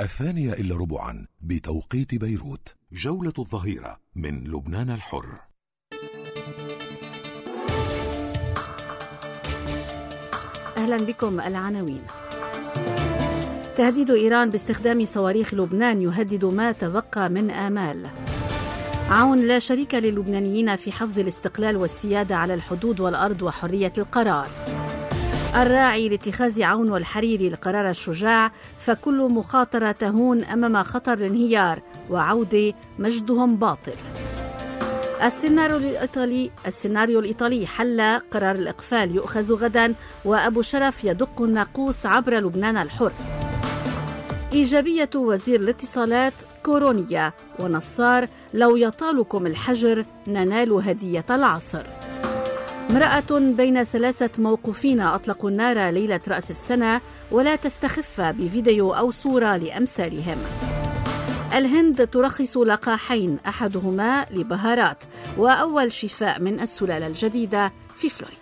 1:02 بتوقيت بيروت. جولة الظهيرة من لبنان الحر. أهلا بكم. العناوين: تهديد إيران باستخدام صواريخ لبنان يهدد ما تبقى من آمال. عون لا شريك للبنانيين في حفظ الاستقلال والسيادة على الحدود والأرض وحرية القرار. الراعي لاتخاذ عون والحريري القرار الشجاع، فكل مخاطرة تهون أمام خطر الانهيار وعودة مجدهم باطل. السيناريو الإيطالي حل قرار الإقفال يؤخذ غدا، وأبو شرف يدق الناقوس عبر لبنان الحر. إيجابية وزير الاتصالات كورونيا ونصار: لو يطالكم الحجر ننال هدية العصر. امرأة بين 3 موقوفين أطلقوا النار ليلة رأس السنة ولا تستخف بفيديو أو صورة لأمثالهم. الهند ترخص لقاحين، أحدهما لبهارات، وأول شفاء من السلالة الجديدة في فلوريدا.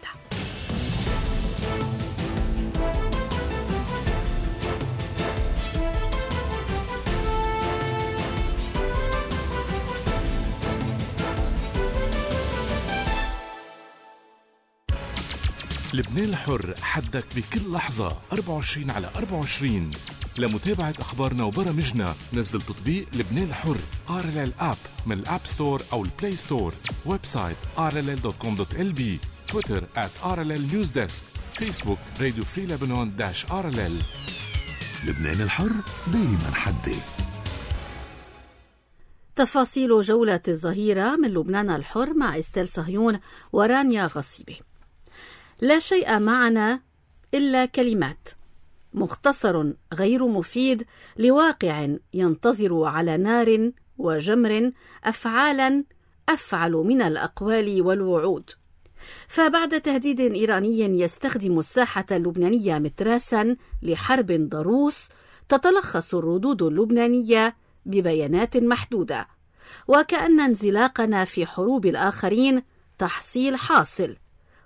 لبنان الحر، حدك بكل لحظة 24/24. لمتابعة أخبارنا وبرامجنا نزل تطبيق لبنان الحر RLL App من الأب ستور أو البلاي ستور. ويب سايت rll.com.lb. تويتر @RLL Newsdesk. فيسبوك راديو فري لبنان -RLL. لبنان الحر دايما حدي. تفاصيل جولة الظهيرة من لبنان الحر مع إستيل صهيون ورانيا غصيبي. لا شيء معنا إلا كلمات، مختصر غير مفيد لواقع ينتظر على نار وجمر أفعالا أفعل من الأقوال والوعود. فبعد تهديد إيراني يستخدم الساحة اللبنانية متراسا لحرب ضروس، تتلخص الردود اللبنانية ببيانات محدودة، وكأن انزلاقنا في حروب الآخرين تحصيل حاصل،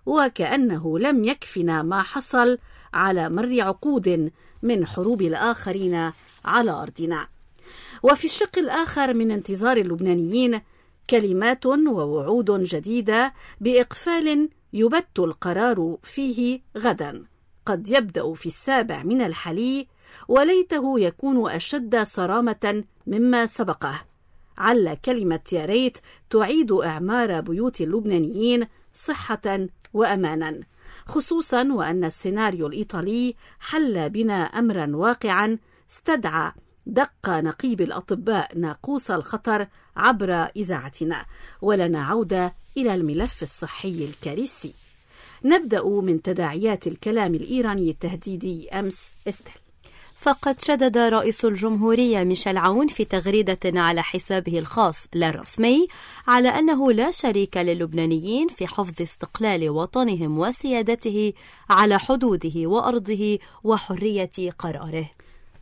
وكأنه لم يكفنا ما حصل على مر عقود من حروب الآخرين على أرضنا. وفي الشق الآخر من انتظار اللبنانيين كلمات ووعود جديدة بإقفال يبت القرار فيه غدا، قد يبدأ في 7 من الحلي، وليته يكون أشد صرامة مما سبقه. عل كلمة يا ريت تعيد إعمار بيوت اللبنانيين صحة وأمانا، خصوصا وأن السيناريو الإيطالي حل بنا أمرا واقعا استدعى دق نقيب الأطباء ناقوس الخطر عبر إذاعتنا. ولنا عودة إلى الملف الصحي الكارثي. نبدأ من تداعيات الكلام الإيراني التهديدي أمس. استهل. فقد شدد رئيس الجمهورية ميشيل عون في تغريدة على حسابه الخاص لا الرسمي على أنه لا شريك للبنانيين في حفظ استقلال وطنهم وسيادته على حدوده وأرضه وحرية قراره.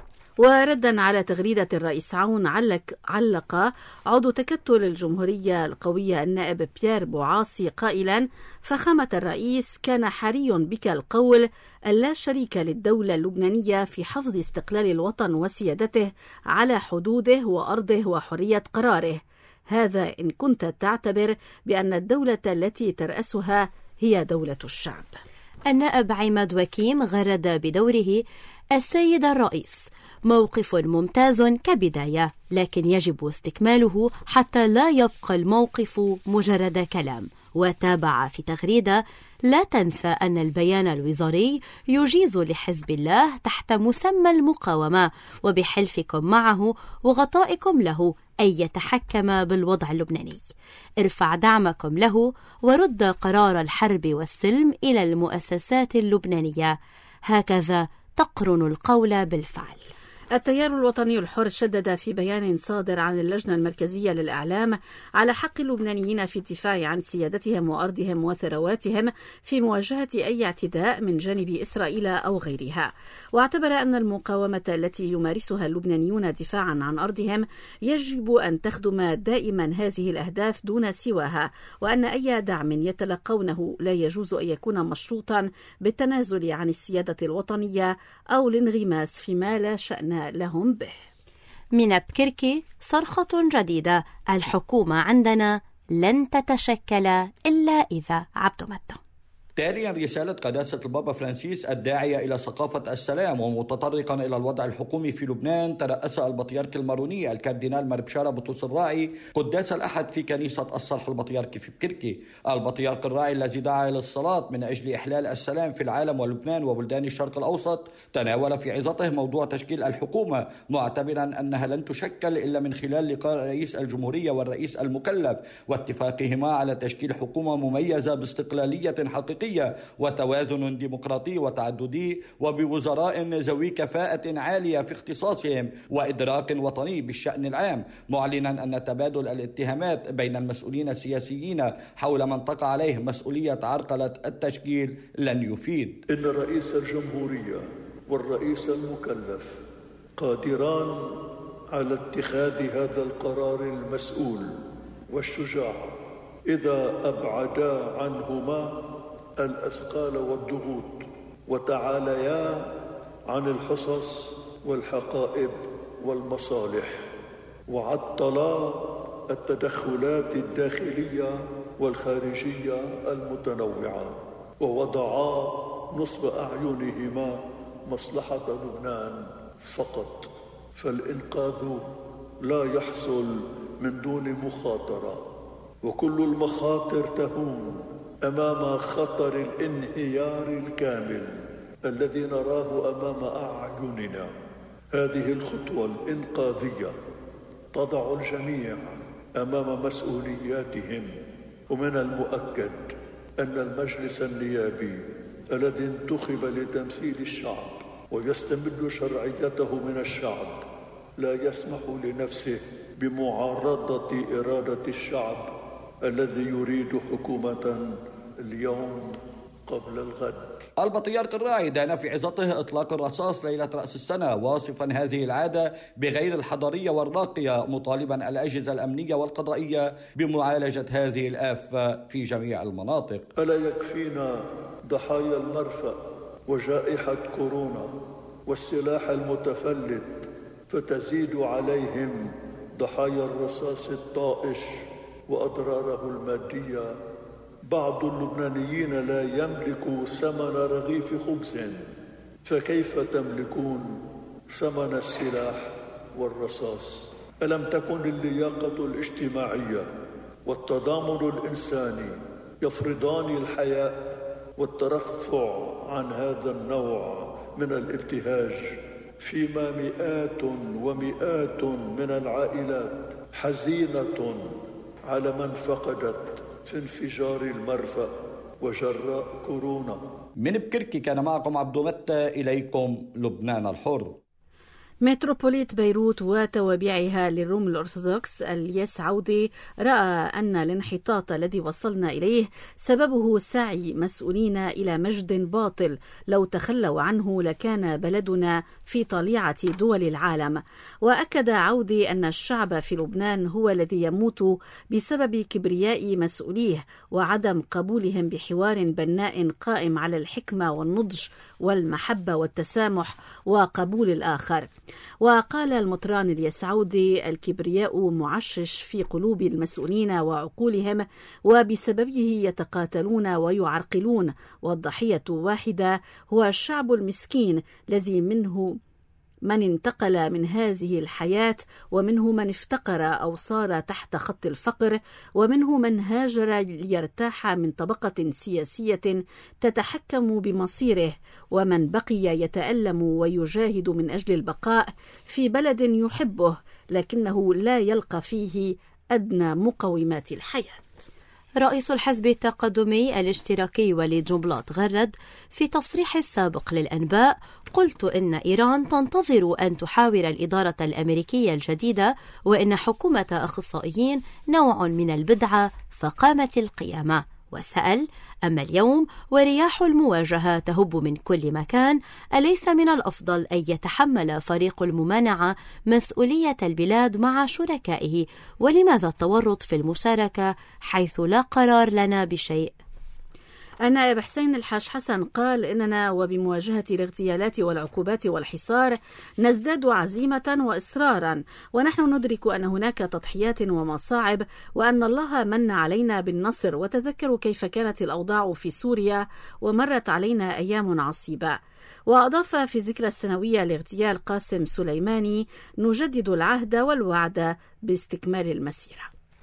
وردا على تغريدة الرئيس عون علق عضو تكتل الجمهورية القوية النائب بيير بوعاصي قائلا: فخامة الرئيس، كان حري بك القول اللا شريك للدولة اللبنانية في حفظ استقلال الوطن وسيادته على حدوده وأرضه وحرية قراره، هذا إن كنت تعتبر بأن الدولة التي ترأسها هي دولة الشعب. النائب عماد وكيم غرد بدوره: السيد الرئيس، موقف ممتاز كبداية، لكن يجب استكماله حتى لا يبقى الموقف مجرد كلام. وتابع في تغريدة: لا تنسى أن البيان الوزاري يجيز لحزب الله تحت مسمى المقاومة وبحلفكم معه وغطائكم له أن يتحكم بالوضع اللبناني. ارفع دعمكم له ورد قرار الحرب والسلم إلى المؤسسات اللبنانية. هكذا تقرن القول بالفعل. التيار الوطني الحر شدد في بيان صادر عن اللجنة المركزية للإعلام على حق اللبنانيين في الدفاع عن سيادتهم وأرضهم وثرواتهم في مواجهة أي اعتداء من جانب إسرائيل أو غيرها، واعتبر أن المقاومة التي يمارسها اللبنانيون دفاعا عن أرضهم يجب أن تخدم دائما هذه الأهداف دون سواها، وأن أي دعم يتلقونه لا يجوز أن يكون مشروطا بالتنازل عن السيادة الوطنية أو الانغماس فيما لا شأن لهم به. من بكركي صرخة جديدة: الحكومة عندنا لن تتشكل إلا إذا عبد متى. تاليا رسالة قداسة البابا فرانسيس الداعية إلى ثقافة السلام ومتطرقا إلى الوضع الحكومي في لبنان، ترأس البطريرك الماروني الكاردينال مربشارة بطرس الراعي قداس الأحد في كنيسة الصلح البطريركي في بكركي. البطريرك الراعي الذي دعا إلى الصلاة من أجل إحلال السلام في العالم ولبنان وبلدان الشرق الأوسط تناول في عظته موضوع تشكيل الحكومة، معتبرا أنها لن تشكل إلا من خلال لقاء رئيس الجمهورية والرئيس المكلف واتفاقهما على تشكيل حكومة مميزة باستقلالية حقيقية وتوازن ديمقراطي وتعددي وبوزراء ذوي كفاءة عالية في اختصاصهم وإدراك وطني بالشأن العام، معلنا أن تبادل الاتهامات بين المسؤولين السياسيين حول من تقع عليه مسؤولية عرقلة التشكيل لن يفيد. إن رئيس الجمهورية والرئيس المكلف قادران على اتخاذ هذا القرار المسؤول والشجاع إذا أبعدا عنهما الأثقال والضغوط وتعاليا عن الحصص والحقائب والمصالح وعطلا التدخلات الداخلية والخارجية المتنوعة ووضعا نصب أعينهما مصلحة لبنان فقط. فالإنقاذ لا يحصل من دون مخاطرة، وكل المخاطر تهون أمام خطر الانهيار الكامل الذي نراه أمام أعيننا. هذه الخطوة الإنقاذية تضع الجميع أمام مسؤولياتهم، ومن المؤكد أن المجلس النيابي الذي انتخب لتمثيل الشعب ويستمد شرعيته من الشعب لا يسمح لنفسه بمعارضة إرادة الشعب الذي يريد حكومة اليوم قبل الغد. البطريرك الراعي دان في عظته إطلاق الرصاص ليلة رأس السنة، واصفا هذه العادة بغير الحضارية والراقية، مطالبا الأجهزة الأمنية والقضائية بمعالجة هذه الآفة في جميع المناطق. ألا يكفينا ضحايا المرفأ وجائحة كورونا والسلاح المتفلت، فتزيد عليهم ضحايا الرصاص الطائش وأضراره المادية. بعض اللبنانيين لا يملك ثمن رغيف خبز، فكيف تملكون ثمن السلاح والرصاص؟ ألم تكن اللياقة الاجتماعية والتضامن الإنساني يفرضان الحياء والترفع عن هذا النوع من الابتهاج، فيما مئات ومئات من العائلات حزينة على من فقدت في انفجار المرفأ وجراء كورونا. من بكركي كان معكم عبد متى، إليكم لبنان الحر. متروبوليت بيروت وتوابعها للروم الأرثوذكس الياس عودي رأى أن الانحطاط الذي وصلنا إليه سببه سعي مسؤولين إلى مجد باطل لو تخلوا عنه لكان بلدنا في طليعة دول العالم. وأكد عودي أن الشعب في لبنان هو الذي يموت بسبب كبرياء مسؤوليه وعدم قبولهم بحوار بناء قائم على الحكمة والنضج والمحبة والتسامح وقبول الآخر. وقال المطران اليسعودي: الكبرياء معشش في قلوب المسؤولين وعقولهم، وبسببه يتقاتلون ويعرقلون، والضحية واحدة، هو الشعب المسكين الذي منه من انتقل من هذه الحياة، ومنه من افتقر أو صار تحت خط الفقر، ومنه من هاجر ليرتاح من طبقة سياسية تتحكم بمصيره، ومن بقي يتألم ويجاهد من أجل البقاء في بلد يحبه لكنه لا يلقى فيه أدنى مقومات الحياة. رئيس الحزب التقدمي الاشتراكي وليد جنبلاط غرد في تصريح السابق للأنباء: قلت إن إيران تنتظر أن تحاور الإدارة الأمريكية الجديدة، وإن حكومة أخصائيين نوع من البدعة فقامت القيامة. وسأل: أما اليوم ورياح المواجهة تهب من كل مكان، أليس من الأفضل أن يتحمل فريق الممانعة مسؤولية البلاد مع شركائه؟ ولماذا التورط في المشاركة حيث لا قرار لنا بشيء؟ النائب حسين الحاج حسن قال إننا وبمواجهة الاغتيالات والعقوبات والحصار نزداد عزيمة وإصرارا، ونحن ندرك أن هناك تضحيات ومصاعب وأن الله من علينا بالنصر، وتذكروا كيف كانت الأوضاع في سوريا ومرت علينا أيام عصيبة. وأضاف في ذكرى السنوية لاغتيال قاسم سليماني: نجدد العهد والوعد باستكمال المسيرة.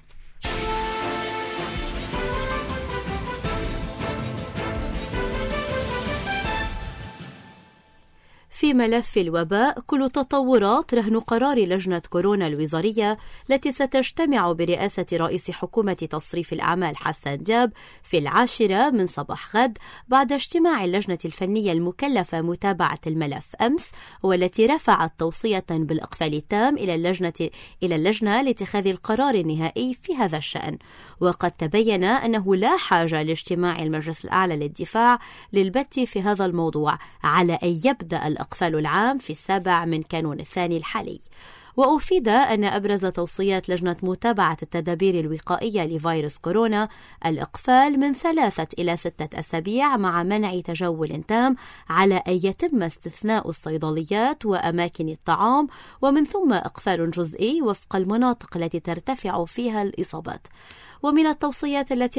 في ملف الوباء، كل تطورات رهن قرار لجنة كورونا الوزارية التي ستجتمع برئاسة رئيس حكومة تصريف الأعمال حسن دياب في 10 من صباح غد بعد اجتماع اللجنة الفنية المكلفة متابعة الملف أمس، والتي رفعت توصية بالإقفال التام إلى اللجنة لاتخاذ القرار النهائي في هذا الشأن. وقد تبين أنه لا حاجة لاجتماع المجلس الأعلى للدفاع للبت في هذا الموضوع على أن يبدأ الإقفال العام في 7 من كانون الثاني الحالي. وأفيد أن أبرز توصيات لجنة متابعة التدابير الوقائية لفيروس كورونا الإقفال من 3 إلى 6 أسابيع مع منع تجول تام، على أن يتم استثناء الصيدليات وأماكن الطعام، ومن ثم إقفال جزئي وفق المناطق التي ترتفع فيها الإصابات. ومن التوصيات التي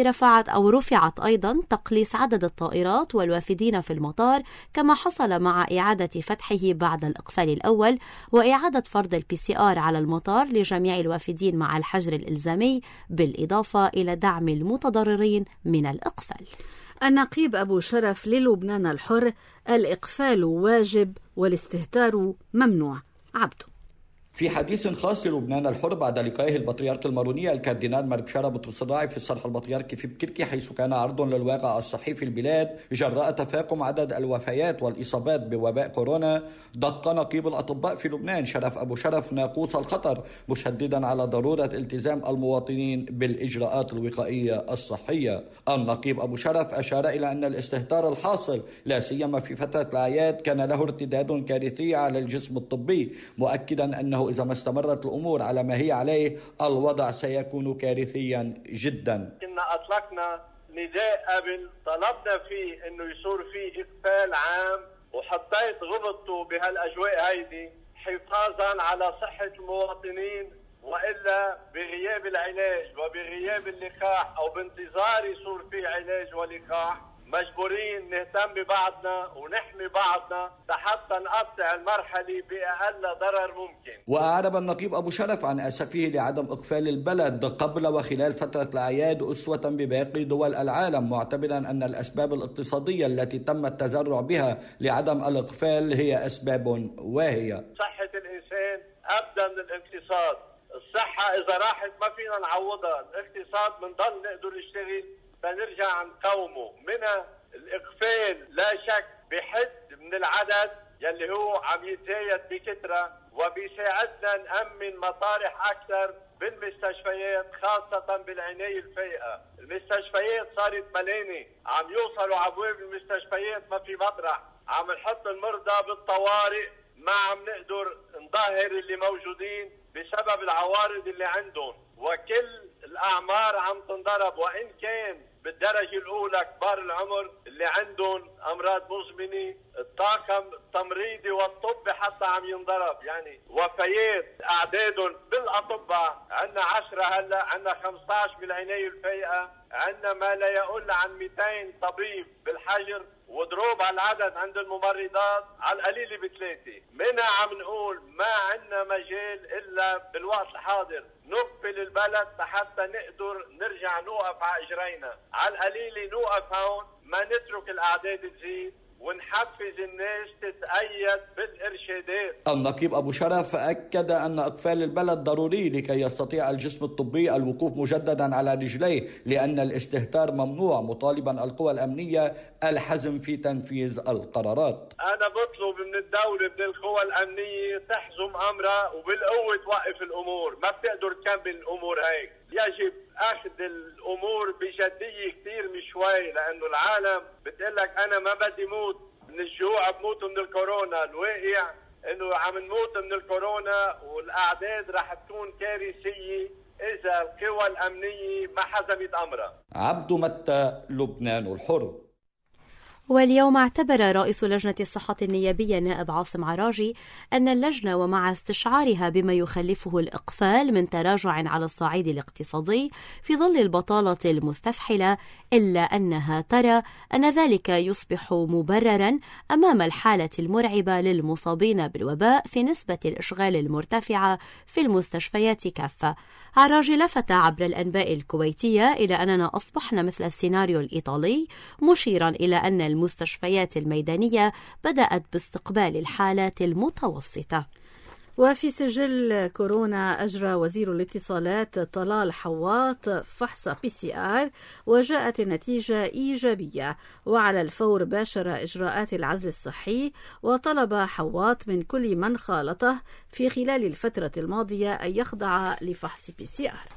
رفعت أيضا تقليص عدد الطائرات والوافدين في المطار، كما حصل مع إعادة فتحه بعد الإقفال الأول، وإعادة فرض PCR على المطار لجميع الوافدين مع الحجر الإلزامي، بالإضافة إلى دعم المتضررين من الإقفال. النقيب أبو شرف للبنان الحر: الإقفال واجب والاستهتار ممنوع. عبده. في حديث خاص للبنان الحر بعد لقائه البطريرك الماروني الكاردينال مربشارة بطرس الراعي في الصرح البطريركي في بكركي، حيث كان عرض للواقع الصحي في البلاد جراء تفاقم عدد الوفيات والإصابات بوباء كورونا، دق نقيب الأطباء في لبنان شرف أبو شرف ناقوس الخطر، مشددا على ضرورة التزام المواطنين بالإجراءات الوقائية الصحية. النقيب أبو شرف أشار إلى أن الاستهتار الحاصل لا سيما في فترة الأعياد كان له ارتداد كارثي على الجسم الطبي، مؤكدا أنه إذا ما استمرت الأمور على ما هي عليه الوضع سيكون كارثيا جدا. كنا أطلقنا نداء قبل طلبنا فيه أنه يصير فيه إقفال عام، وحطيت غبطته بهالأجواء هيدي حفاظا على صحة المواطنين، وإلا بغياب العلاج وبغياب اللقاح أو بانتظار يصير فيه علاج ولقاح مجبورين نهتم ببعضنا ونحمي بعضنا حتى نقطع المرحلة بأقل ضرر ممكن. وأعرب النقيب أبو شرف عن أسفه لعدم إقفال البلد قبل وخلال فترة الأعياد أسوة بباقي دول العالم، معتبرا أن الأسباب الاقتصادية التي تم التذرع بها لعدم الإقفال هي أسباب واهية. صحة الإنسان أبدأ من الاقتصاد، الصحة إذا راحت ما فينا نعوضها، الاقتصاد بنضل نقدر نشتغل فنرجع نقومه. من الإقفال لا شك بحد من العدد يلي هو عم يتزايد بكثرة، وبيساعدنا نأمن مطارح أكثر بالمستشفيات خاصة بالعناية الفائقة. المستشفيات صارت ملانة، عم يوصلوا عبواب المستشفيات ما في مطرح، عم نحط المرضى بالطوارئ، ما عم نقدر نظهر اللي موجودين بسبب العوارض اللي عندهم، وكل الأعمار عم تنضرب، وإن كان بالدرجة الأولى كبار العمر اللي عندهم أمراض مزمنة، الطاقم التمريضي والطبي حتى عم ينضرب، يعني وفيات أعدادهم بالأطباء عندنا 10 هلا، عندنا 15 بالعناية الفائقة، عندنا ما لا يقل عن 200 طبيب بالحجر، وضروب على العدد عند الممرضات على القليل ب3. منها عم نقول ما عندنا مجال إلا بالوقت الحاضر نقفل البلد حتى نقدر نرجع نوقف على إجرينا، على القليل نوقف هون، ما نترك الأعداد تزيد، ونحفز الناس تتأيد بالإرشادات. النقيب أبو شرف أكد أن إقفال البلد ضروري لكي يستطيع الجسم الطبي الوقوف مجددا على رجليه، لأن الاستهتار ممنوع، مطالبا القوى الأمنية الحزم في تنفيذ القرارات. أنا بطلب من الدولة من القوى الأمنية تحزم أمرها وبالقوة توقف الأمور، ما بتقدر تكمل الأمور هيك، يجب أخذ الأمور بجدية كتير مش شوي، لأنه العالم بتقلك أنا ما بدي موت من الجوع، بموت من الكورونا. الواقع إنه عم نموت من الكورونا، والأعداد رح تكون كارثية إذا القوى الأمنية ما حزمت أمرها. عبد متى، لبنان الحر. واليوم اعتبر رئيس لجنة الصحة النيابية نائب عاصم عراجي أن اللجنة ومع استشعارها بما يخلفه الإقفال من تراجع على الصعيد الاقتصادي في ظل البطالة المستفحلة، إلا أنها ترى أن ذلك يصبح مبررا أمام الحالة المرعبة للمصابين بالوباء في نسبة الإشغال المرتفعة في المستشفيات كافة. عراجي لفت عبر الأنباء الكويتية إلى أننا أصبحنا مثل السيناريو الإيطالي، مشيرا إلى أن المستشفيات الميدانية بدأت باستقبال الحالات المتوسطة. وفي سجل كورونا أجرى وزير الاتصالات طلال حواط فحص PCR وجاءت النتيجة إيجابية، وعلى الفور باشر إجراءات العزل الصحي، وطلب حواط من كل من خالطه في خلال الفترة الماضية أن يخضع لفحص PCR.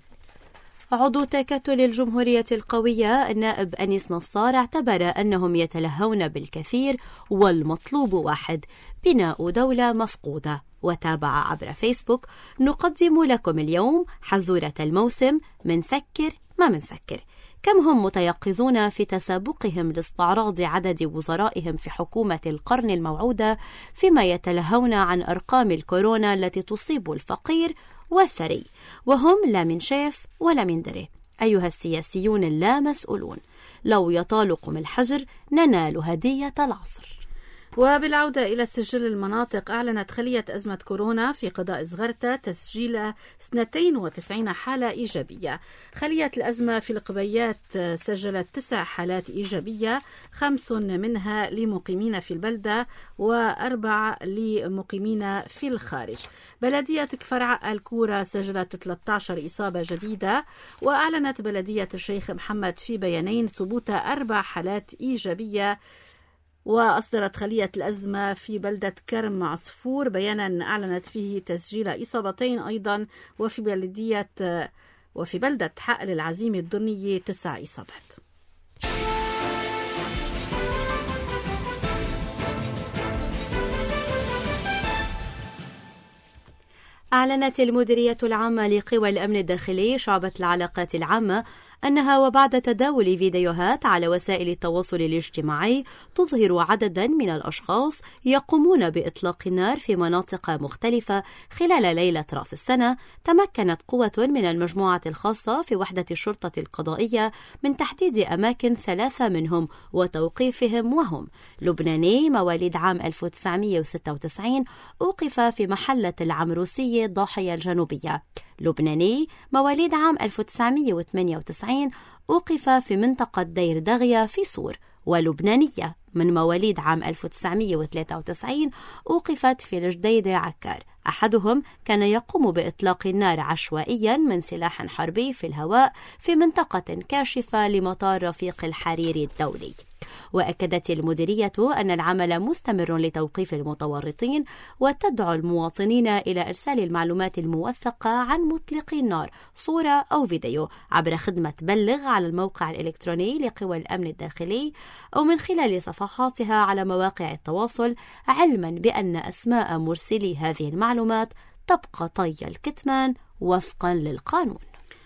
عضو تكتل الجمهورية القوية النائب أنيس نصار اعتبر أنهم يتلهون بالكثير والمطلوب واحد: بناء دولة مفقودة، وتابع عبر فيسبوك: نقدم لكم اليوم حزورة الموسم، منسكر ما منسكر. كم هم متيقظون في تسابقهم لاستعراض عدد وزرائهم في حكومة القرن الموعودة، فيما يتلهون عن أرقام الكورونا التي تصيب الفقير والثري، وهم لا من شاف ولا من دري. أيها السياسيون اللامسؤولون، لو يطالكم الحجر ننال هدية العصر. وبالعودة إلى سجل المناطق، أعلنت خلية أزمة كورونا في قضاء زغرتة تسجيل 92 حالة إيجابية. خلية الأزمة في القبيات سجلت 9 حالات إيجابية، 5 منها لمقيمين في البلدة و4 لمقيمين في الخارج. بلدية كفر الكورة سجلت 13 إصابة جديدة، وأعلنت بلدية الشيخ محمد في بيانين ثبوت 4 حالات إيجابية. وأصدرت خلية الأزمة في بلدة كرم عصفور بيانا أعلنت فيه تسجيل إصابتين أيضا، وفي بلدة حقل العزيم الدنية 9 إصابات. أعلنت المديرية العامة لقوى الأمن الداخلي شعبة العلاقات العامة أنها وبعد تداول فيديوهات على وسائل التواصل الاجتماعي تظهر عددا من الأشخاص يقومون بإطلاق النار في مناطق مختلفة خلال ليلة رأس السنة، تمكنت قوة من المجموعة الخاصة في وحدة الشرطة القضائية من تحديد أماكن 3 منهم وتوقيفهم، وهم لبناني مواليد عام 1996 أوقف في محلة العمروسية الضاحية الجنوبية، لبناني مواليد عام 1998 أوقف في منطقة دير دغيا في صور، ولبنانية من مواليد عام 1993 أوقفت في الجديدة عكار. أحدهم كان يقوم بإطلاق النار عشوائيا من سلاح حربي في الهواء في منطقة كاشفة لمطار رفيق الحريري الدولي. وأكدت المديرية أن العمل مستمر لتوقيف المتورطين، وتدعو المواطنين إلى إرسال المعلومات الموثقة عن مطلقي النار صورة أو فيديو عبر خدمة بلغ على الموقع الإلكتروني لقوى الأمن الداخلي أو من خلال صفحاتها على مواقع التواصل، علما بأن أسماء مرسلي هذه المعلومات تبقى طي الكتمان وفقا للقانون.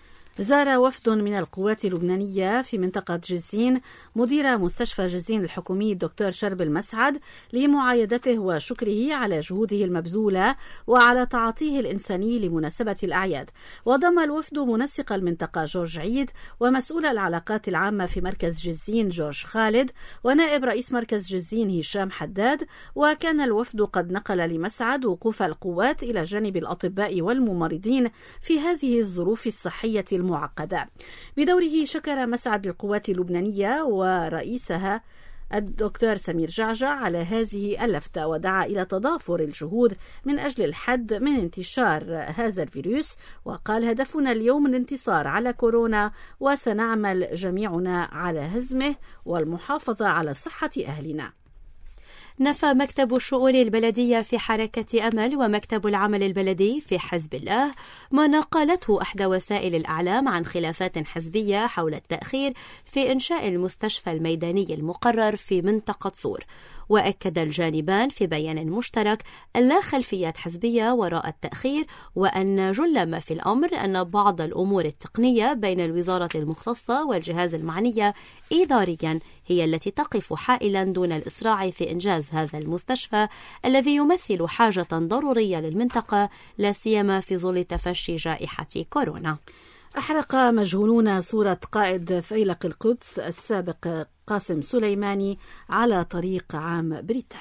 زار وفد من القوات اللبنانية في منطقة جزين مدير مستشفى جزين الحكومي الدكتور شرب المسعد لمعايدته وشكره على جهوده المبذولة وعلى تعاطيه الإنساني لمناسبة الأعياد. وضم الوفد منسق المنطقة جورج عيد ومسؤول العلاقات العامة في مركز جزين جورج خالد ونائب رئيس مركز جزين هشام حداد. وكان الوفد قد نقل لمسعد وقوف القوات إلى جانب الأطباء والممرضين في هذه الظروف الصحية المعقدة. بدوره شكر مسعد القوات اللبنانية ورئيسها الدكتور سمير جعجع على هذه اللفتة، ودعا إلى تضافر الجهود من أجل الحد من انتشار هذا الفيروس، وقال: هدفنا اليوم الانتصار على كورونا، وسنعمل جميعنا على هزمه والمحافظة على صحة أهلنا. نفى مكتب الشؤون البلدية في حركة أمل ومكتب العمل البلدي في حزب الله ما نقلته إحدى وسائل الأعلام عن خلافات حزبية حول التأخير في إنشاء المستشفى الميداني المقرر في منطقة صور. وأكد الجانبان في بيان مشترك أن لا خلفيات حزبية وراء التأخير، وأن جل ما في الأمر أن بعض الأمور التقنية بين الوزارة المختصة والجهاز المعنية إداريا هي التي تقف حائلا دون الإسراع في إنجاز هذا المستشفى الذي يمثل حاجة ضرورية للمنطقة، لا سيما في ظل تفشي جائحة كورونا. أحرق مجهولون صورة قائد فيلق القدس السابق قاسم سليماني على طريق عام بريتال.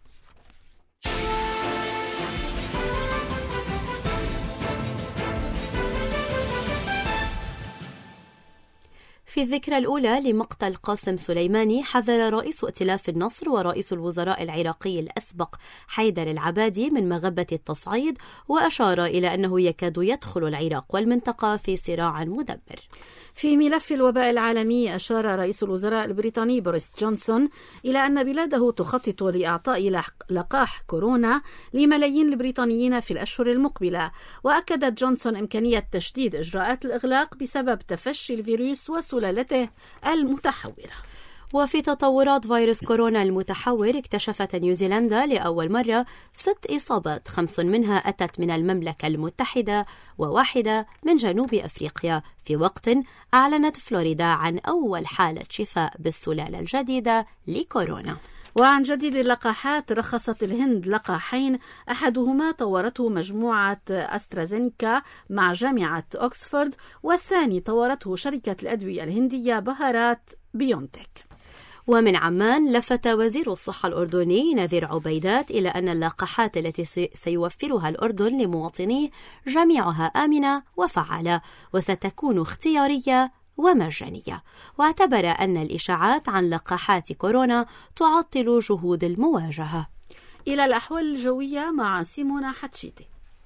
في الذكرى الأولى لمقتل قاسم سليماني، حذر رئيس ائتلاف النصر ورئيس الوزراء العراقي الأسبق حيدر العبادي من مغبة التصعيد، وأشار إلى أنه يكاد يدخل العراق والمنطقة في صراع مدمر. في ملف الوباء العالمي، أشار رئيس الوزراء البريطاني بوريس جونسون إلى أن بلاده تخطط لإعطاء لقاح كورونا لملايين البريطانيين في الأشهر المقبلة، وأكدت جونسون إمكانية تشديد إجراءات الإغلاق بسبب تفشي الفيروس وسلالته المتحورة. وفي تطورات فيروس كورونا المتحور، اكتشفت نيوزيلندا لأول مرة 6 إصابات، 5 منها أتت من المملكة المتحدة و1 من جنوب أفريقيا، في وقت أعلنت فلوريدا عن أول حالة شفاء بالسلالة الجديدة لكورونا. وعن جديد اللقاحات، رخصت الهند لقاحين، أحدهما طورته مجموعة أسترازينيكا مع جامعة أكسفورد، والثاني طورته شركة الأدوية الهندية بهارات بيونتك. ومن عمان، لفت وزير الصحة الأردني نذير عبيدات إلى أن اللقاحات التي سيوفرها الأردن لمواطنيه جميعها آمنة وفعالة، وستكون اختيارية ومجانية، واعتبر أن الإشاعات عن لقاحات كورونا تعطل جهود المواجهة. إلى الأحوال الجوية مع سيمونا حتشيتي.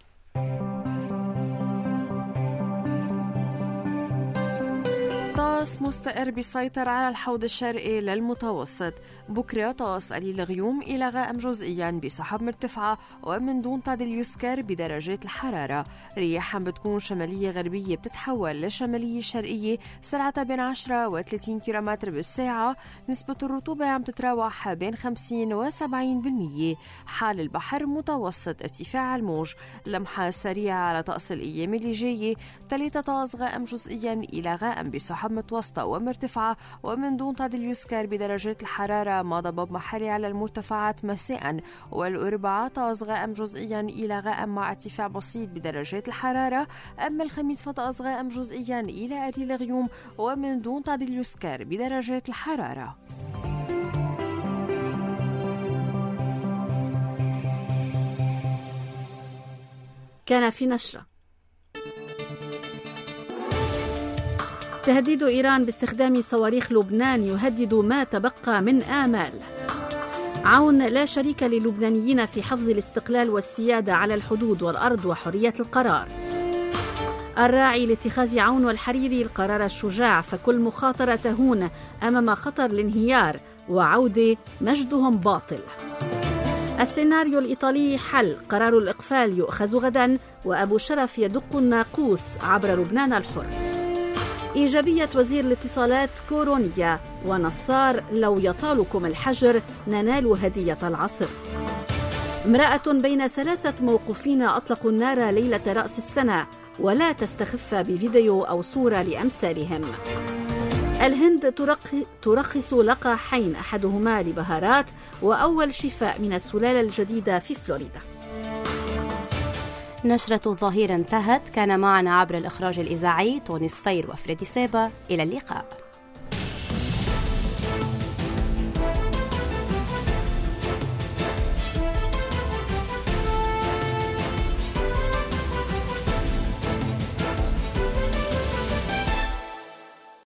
طقس مستقر بيسيطر على الحوض الشرقي للمتوسط. بكرة طقس قليل غيوم إلى غائم جزئيا بسحب مرتفعة ومن دون تعديل يسكر بدرجات الحرارة. رياح بتكون شمالية غربية بتتحول لشمالية شرقية سرعتها بين 10 و 30 كيلومتر بالساعة. نسبة الرطوبة عم تتراوح بين 50 و 70%. حال البحر متوسط ارتفاع الموج. لمحة سريعة على طقس الأيام اللي جاية. 3 طقس غائم جزئيا إلى غائم بسحب متوسطة ومرتفعة ومن دون تعديل يسكر بدرجات الحرارة مع ضباب محلي على المرتفعات مساء. والأربعاء طقس غائم جزئيا إلى غائم مع ارتفاع بسيط بدرجات الحرارة. أما الخميس فطقس غائم جزئيا إلى قليل غيوم ومن دون تعديل يسكر بدرجات الحرارة. كان في نشرة: تهديد إيران باستخدام صواريخ لبنان يهدد ما تبقى من آمال. عون لا شريك للبنانيين في حفظ الاستقلال والسيادة على الحدود والأرض وحرية القرار. الراعي لاتخاذ عون والحريري القرار الشجاع، فكل مخاطرة تهون أمام خطر الانهيار، وعودة مجدهم باطل. السيناريو الإيطالي حل، قرار الإقفال يؤخذ غدا، وأبو شرف يدق الناقوس عبر لبنان الحر. إيجابية وزير الاتصالات كورونية، ونصار لو يطالكم الحجر ننال هدية العصر. امرأة بين 3 موقوفين أطلقوا النار ليلة رأس السنة، ولا تستخف بفيديو أو صورة لأمثالهم. الهند ترخص لقاحين، أحدهما لبهارات، وأول شفاء من السلالة الجديدة في فلوريدا. نشرة الظهيرة انتهت. كان معنا عبر الإخراج الإذاعي توني صفير وفريدي سابا. إلى اللقاء.